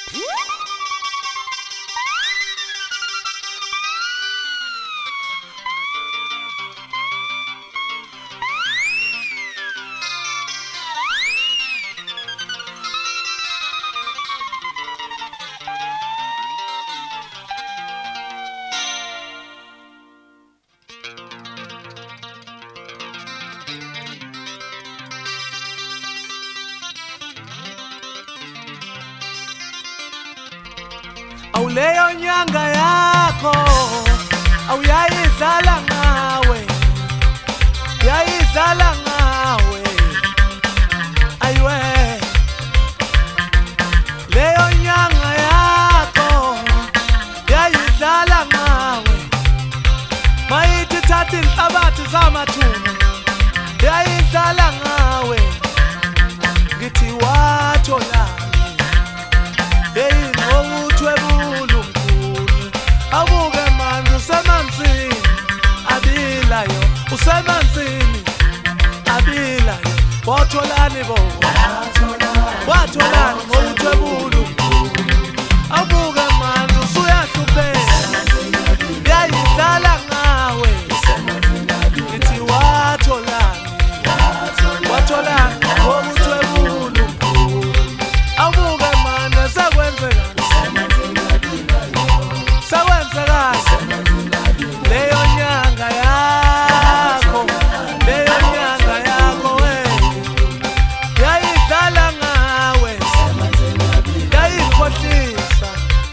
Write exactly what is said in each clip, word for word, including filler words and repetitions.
Awuleyo nyanga yakho awuyayidlala ngawe, yayidlala ngawe, ayiwe. Leyo nyanga yakho yayidlala ngawe, mayithi thatha inhlabathi zamathuna, yayidlala ngawe, ngithi wathola usemanzini abilayo. Watholani bo, watholani ngokutwebula abuke manje usuyahlupheka, yayidlala ngawe, ngithi watholani, watholani ngokutwebula abuke manje sekwenzekani, sekwenzekani. Leyo nyanga yakho, leyo nyanga yakho we, yayidlala ngawe, yayikhohlisa.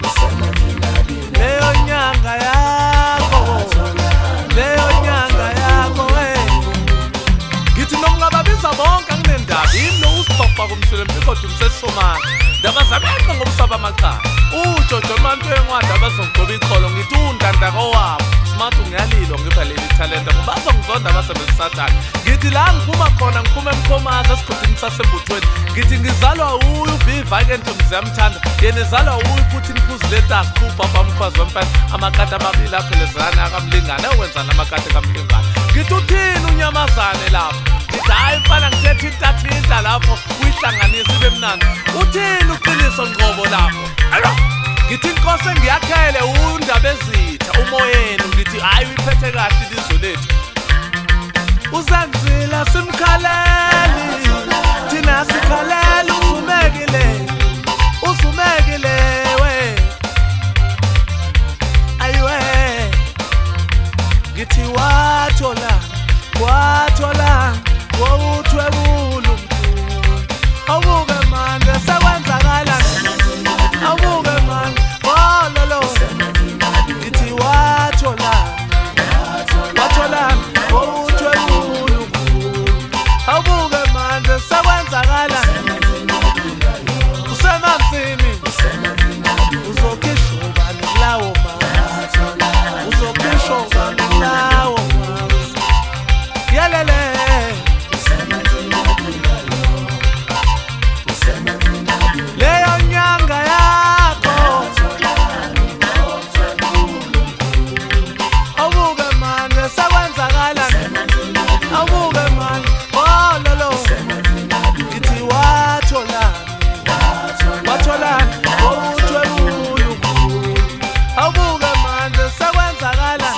Leyo nyanga yakho, leyo nyanga yakho we, ngithi nomngababiza bonke anginendaba, yimi lo usibhobha kumselembi kodwa umsesomana ndaba zabeqa ngomsaba amaqala uJojo Mantu encwadi abazongigoba ikholo, ngithi undandako wabo smart ngiyalilo ngipha leli talenta ngoba bazongizonda abasebenzisathana. Ngithi la ngiphuma khona ngiphuma eMkhomazi esigudini sasembuthweni, ngithi ngizalwa uyu Viva ke ntombi ziyamthanda, yena ezalwa uyu futhi imphuzu letasi kubaba mkhwazi wemfana amakati amabili aphelezana akamlingana ewenza namakati kamlingana. Ngithi uthini unyamazane lapho, ngithi hayi mfana ngithethe intathinta lapho uyihlanganisa ibe mnandi. Uthini uqiniso ngqobo lapho, alo ngithi inkosi engiyakhele undaba ezitha umoyeni, ngithi hayi uyiphethe kahle ilizwe lethu. Uzanzila simkhaleli thina sikhalela, uzumekile uzumekile we, ayiwe. Ngithi wathola wathola ngokutwebula umkhulu, awuke manje sekwenzakala, awuke manje bololo. Ngithi wathola wathola ngokutwebula umkhulu, awuke manje sekwenzakala. Usemanzini uzokhishwa ubani kulawo manzi, uzokhishwa ubani kulawo manzi, yelele. Leyo nyanga yakho awuke manje sekwenzakala, awuke manje bololo. Ngithi watholani, watholani ngokutwebula umkhulu, awuke manje sekwenzakala.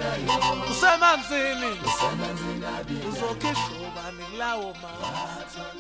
Usemanzini uzokhishwa ubani kulawo manzi.